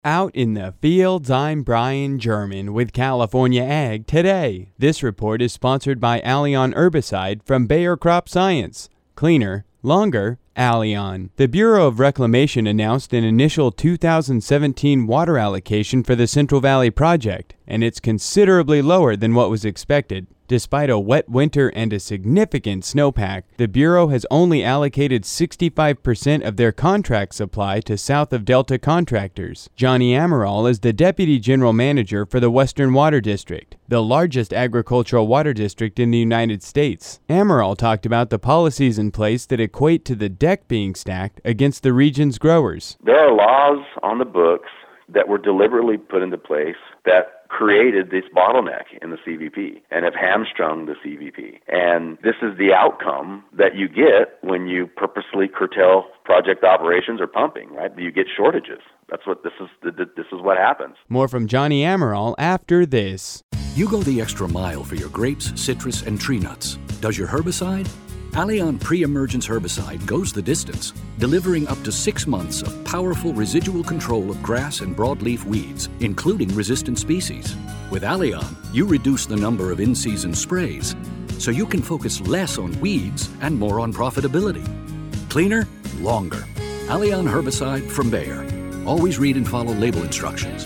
Out in the fields, I'm Brian German with California Ag Today. This report is sponsored by Allion Herbicide from Bayer Crop Science. Cleaner, longer, Allion. The Bureau of Reclamation announced an initial 2017 water allocation for the Central Valley Project, and it's considerably lower than what was expected. Despite a wet winter and a significant snowpack, the Bureau has only allocated 65% of their contract supply to south of Delta contractors. Johnny Amaral is the Deputy General Manager for the Western Water District, the largest agricultural water district in the United States. Amaral talked about the policies in place that equate to the deck being stacked against the region's growers. There are laws on the books that were deliberately put into place that created this bottleneck in the CVP and have hamstrung the CVP. And this is the outcome that you get when you purposely curtail project operations or pumping, right? You get shortages. That's what this is what happens. More from Johnny Amaral after this. You go the extra mile for your grapes, citrus, and tree nuts. Does your herbicide? Allion Pre-Emergence Herbicide goes the distance, delivering up to 6 months of powerful residual control of grass and broadleaf weeds, including resistant species. With Allion, you reduce the number of in-season sprays, so you can focus less on weeds and more on profitability. Cleaner, longer. Allion Herbicide from Bayer. Always read and follow label instructions.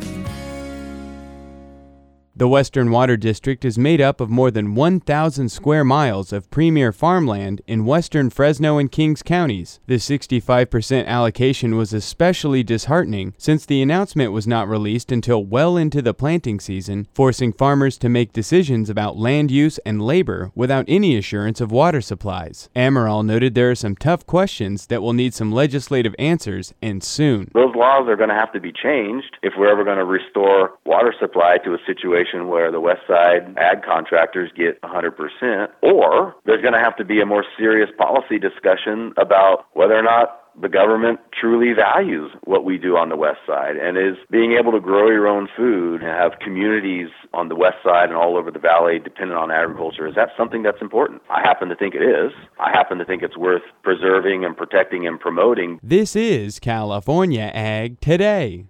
The Western Water District is made up of more than 1,000 square miles of premier farmland in western Fresno and Kings counties. The 65% allocation was especially disheartening since the announcement was not released until well into the planting season, forcing farmers to make decisions about land use and labor without any assurance of water supplies. Amaral noted there are some tough questions that will need some legislative answers, and soon. Those laws are going to have to be changed if we're ever going to restore water supply to a situation where the West Side ag contractors get 100%, or there's going to have to be a more serious policy discussion about whether or not the government truly values what we do on the West Side and is being able to grow your own food and have communities on the West Side and all over the valley dependent on agriculture. Is that something that's important? I happen to think it is. I happen to think it's worth preserving and protecting and promoting. This is California Ag Today.